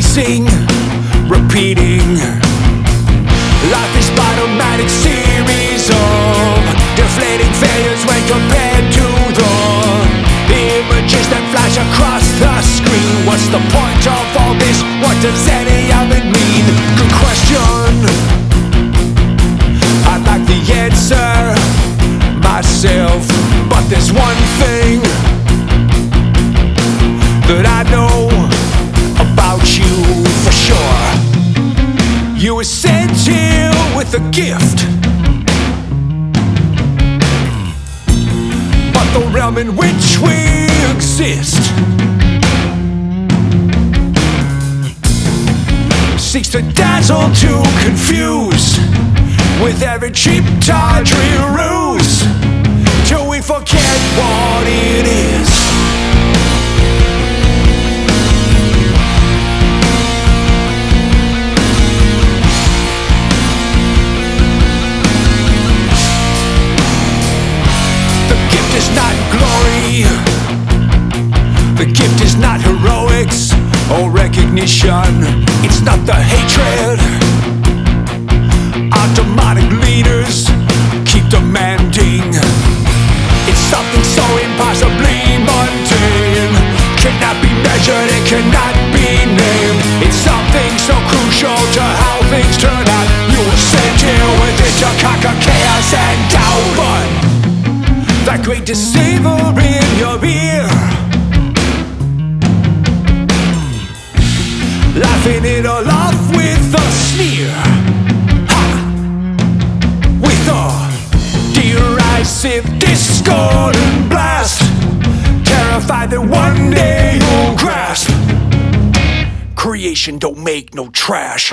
racing, repeating. Life is but a automatic series of deflating failures when compared to the images that flash across the screen. What's the point of all this? What does any of it mean? Good question. I'd like the answer myself, but there's one thing that I know about you for sure. You were sent here with a gift, but the realm in which we exist seeks to dazzle, to confuse with every cheap tawdry ruse, till we forget what it is. Is not glory, the gift is not heroics or recognition. It's not the hatred our demonic leaders keep demanding. It's something so impossibly mundane, cannot be measured, it cannot be named. It's something so crucial to how things turn out. You were sent here with it to conquer chaos and doubt, but that great deceiver in your ear, laughing it all off with a sneer, ha! With a derisive discordant blast, terrified that one day you'll grasp creation don't make no trash.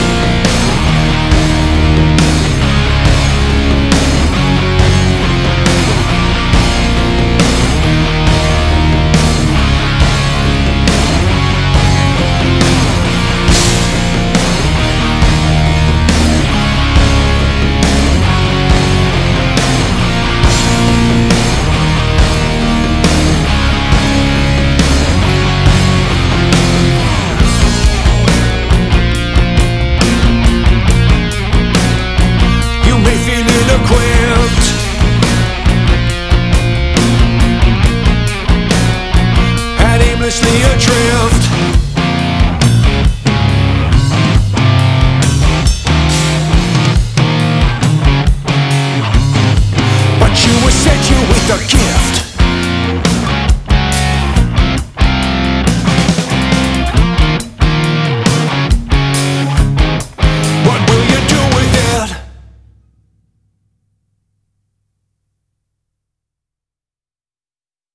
Adrift, but you were sent here with a gift.